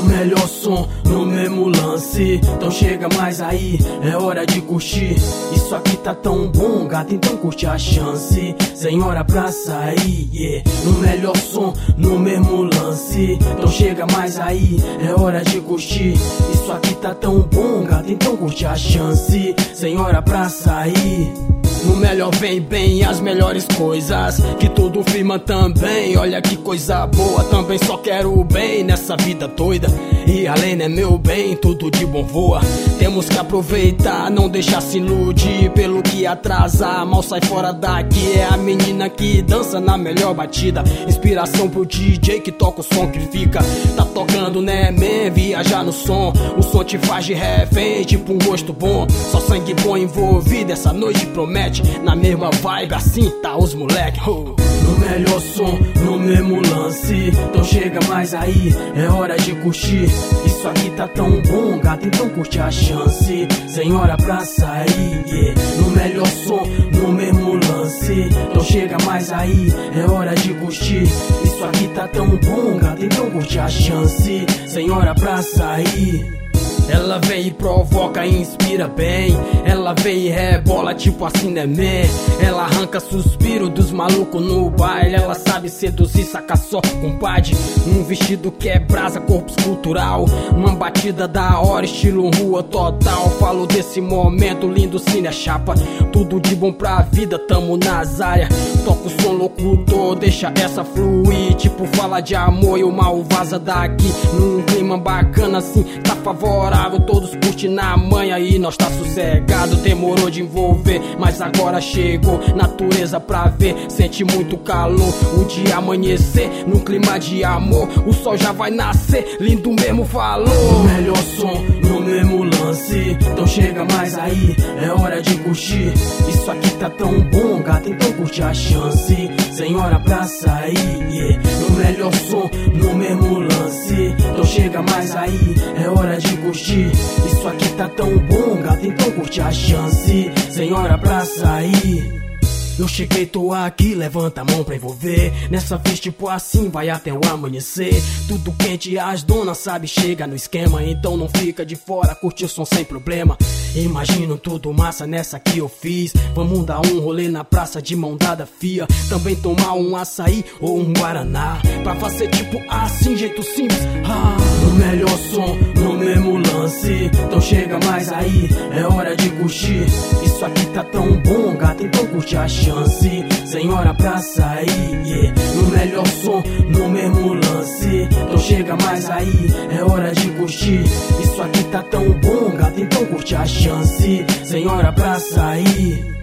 No melhor som, no mesmo lance. Então chega mais aí, é hora de curtir. Isso aqui tá tão bom, gato, então curte a chance. Sem hora pra sair, yeah. No melhor som, no mesmo lance. Então chega mais aí, é hora de curtir. Isso aqui tá tão bom, gato, então curte a chance. Sem hora pra sair. No melhor vem bem as melhores coisas, que tudo firma também. Olha que coisa boa, também só quero o bem nessa vida doida. E além é meu bem, tudo de bom voa. Temos que aproveitar, não deixar se iludir pelo que atrasa. Mal sai fora daqui, é a menina que dança na melhor batida. Inspiração pro DJ que toca o som que fica. Tá tocando, né, man? Viajar no som. O som te faz de refém, tipo um gosto bom. Só sangue bom envolvido, essa noite promete. Na mesma vibe, assim tá os moleque. No melhor som, no mesmo lance. Então chega mais aí, é hora de curtir. Isso aqui tá tão bom, gato, então curte a chance. Sem hora pra sair, yeah. No melhor som, no mesmo lance. Então chega mais aí, é hora de curtir. Isso aqui tá tão bom, gato, então curte a chance. Sem hora pra sair. Ela vem e provoca e inspira bem. Ela vem e rebola tipo assim, né, man? Ela arranca suspiro dos malucos no baile. Ela sabe seduzir, saca só, compadre. Um vestido que é brasa, corpo escultural. Uma batida da hora, estilo rua total. Falo desse momento lindo, cine chapa. Tudo de bom pra vida, tamo nas áreas. Toca o som locutor, deixa essa fluir. Tipo fala de amor e o mal vaza daqui. Num clima bacana assim, tá favorável. Todos curtem na manha e nós tá sossegado. Demorou de envolver, mas agora chegou. Natureza pra ver, sente muito calor. O dia amanhecer, num clima de amor. O sol já vai nascer, lindo mesmo falou. No melhor som, no mesmo lance. Então chega mais aí, é hora de curtir. Isso aqui tá tão bom, gato, então curte a chance. Sem hora pra sair, yeah. No melhor som, no mesmo lance. Então chega mais aí, é hora de curtir. Isso aqui tá tão bom, gato, então curte a chance. Sem hora pra sair. Eu cheguei, tô aqui, levanta a mão pra envolver. Nessa vez tipo assim, vai até o amanhecer. Tudo quente, as donas sabe, chega no esquema. Então não fica de fora, curte o som sem problema. Imagino tudo massa nessa que eu fiz. Vamos dar um rolê na praça de mão dada fia. Também tomar um açaí ou um guaraná. Pra fazer tipo assim, jeito simples. No melhor som, no mesmo lance. Então chega mais aí, é hora de curtir. Isso aqui tá tão bom, gato, então curte a chance. Sem hora pra sair, yeah. No melhor som, no mesmo lance. Então chega mais aí, é hora de curtir. Isso aqui tá tão bom, gato, então curte a chance. Sem hora pra sair.